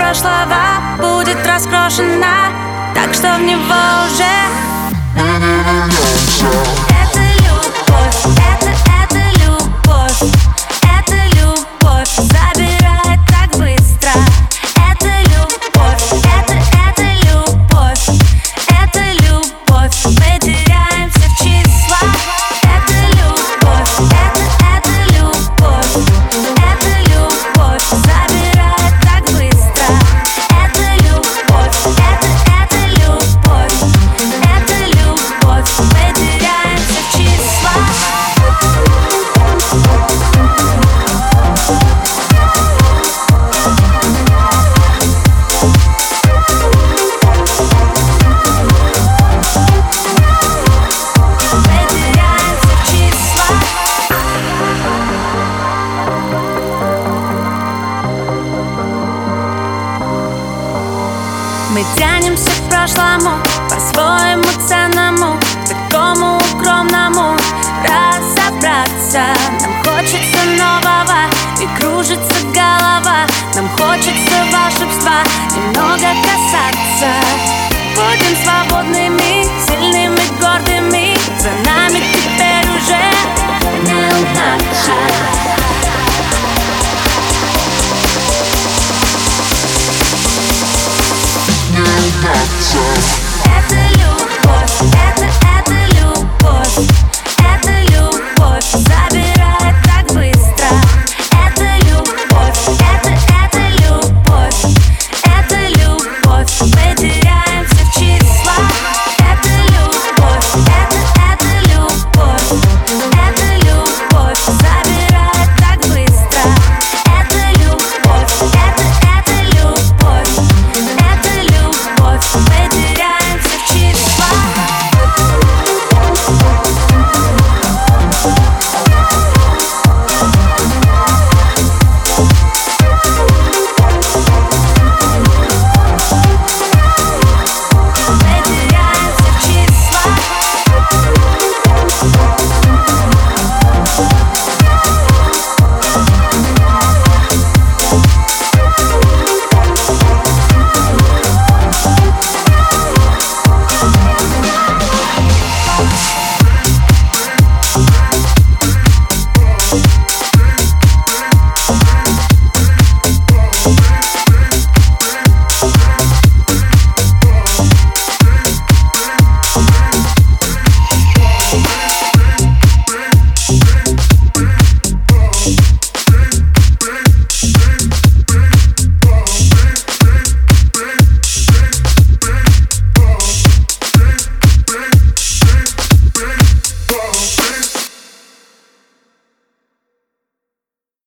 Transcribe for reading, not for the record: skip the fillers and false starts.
прошлого будет раскрошена, так что в него уже это любовь, это любовь, это любовь забирает так быстро. Это любовь, это любовь, это любовь, мы теряемся в числах. Это любовь, это любовь, это любовь забирает так быстро. Это любовь, это любовь, это любовь, мы теряемся в числах. Мы тянемся к прошлому, по-своему ценному, такому укромному. Разобраться нам хочется нового, и кружится голова. Нам хочется волшебства, немного касаться. Будем свободными, сильными, гордыми. За нами теперь уже не угнаться. Это любовь, это любовь, это любовь забирает так быстро. Это любовь, это любовь, это любовь, мы теряемся в числах. Это любовь, это любовь, это любовь забирает так быстро. Это любовь, это любовь, это любовь, мы теряемся в числах.